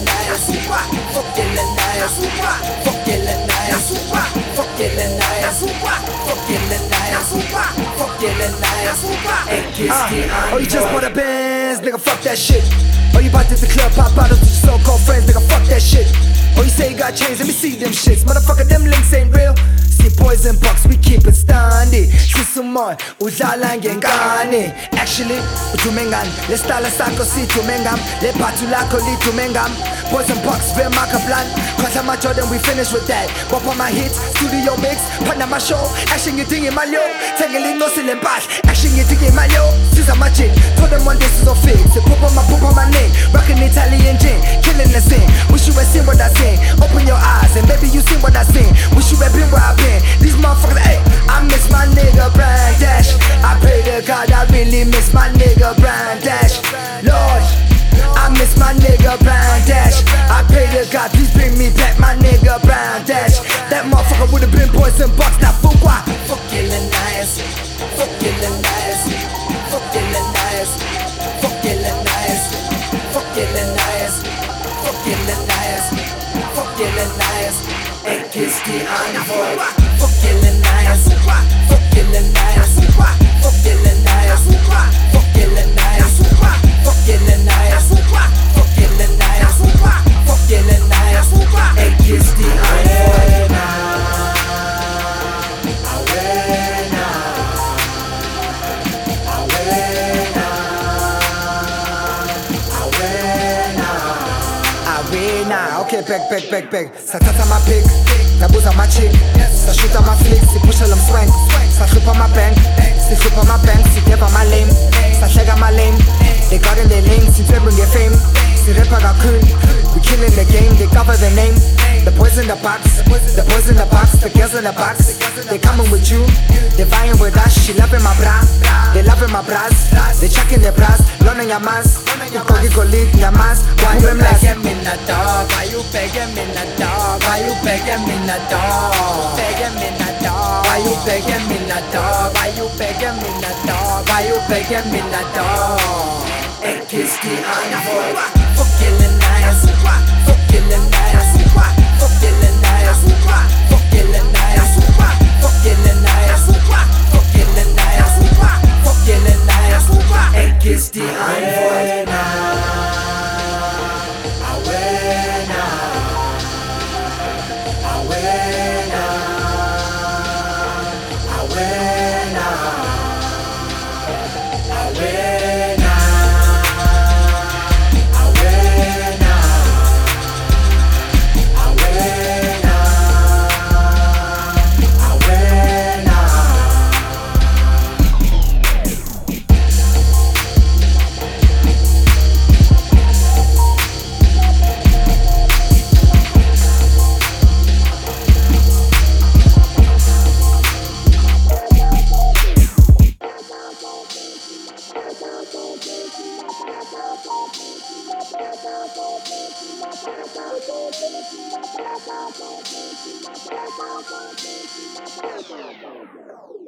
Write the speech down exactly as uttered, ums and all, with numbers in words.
Uh, oh, you just bought a Benz, nigga, fuck that shit. Oh, you about to the club, pop bottles with your so-called friends, nigga, fuck that shit. Oh, you say you got chains, let me see them shits. Motherfucker, them links ain't real. See poison box, we keep it standing. Sisumoy, udlala ngengane. Actually, utumengam, le stala sako si tumengam, le patu lako li tumengam. Poison box, very marker plan. Cause I'm a Jordan, we finish with that. Bop on my hits, studio mix, partner my show. Action you think in my yo, tangling no silent bass. Action you think in my yo, since I'm a chick. Told them one this is a fix. They pop on my pop on my name, rockin' Italian gin, killing the scene. Wish you had seen what I seen. Open your eyes and baby you seen what I seen. Wish you had been where I've been. These motherfuckers, ayy, I miss my nigga Brand Dash. I pray to God I really miss my nigga Brand Dash. Lord, I miss my nigga Brand Dash. I pray to God please bring me back my nigga Brand Dash. That motherfucker would've been poison box. Now fuck what? Fuck killing nice. Fuck killing nice. Fuck killing nice. Fuck killing nice. Fuck killing nice. Fuck killing nice. Fuck killing nice. And kiss the envoy. Fuck killing nice. Fuck killing nice. Fuck killing nice. Fuck killing nice. Fuck killing nice. Fuck killing nice. Fuck killing nice. And kiss the envoy. Okay, back, back, back, back. Sa tata ma pig, sa buza ma chick. Sa shoot ma flick, si push on swang. Sa flip on my bank, si flip on my bank, si dip on my lane. Sa shag on my lane. They got in their lane, si drip on their fame. Si rapper got cool, we killing the game, they cover the name. The boys in the box, the boys in the box, the girls in the box. They coming with you, they vying with us. She loving my bra, they loving my bras. They checking their bras, learning your mass. You could go lead your mass. Why you begging me na dog? Why you begging me na dog? Why you begging me na dog? Begging me na dog? Why you begging me na dog? Why you begging me na dog? Why you begging me na dog? And kiss the envoy. Fuck killing nice. Fuck killing nice. Fuck killing nice. Fuck killing nice. Fuck killing nice. Fuck killing nice. Fuck killing nice. And kiss the envoy. Thank you.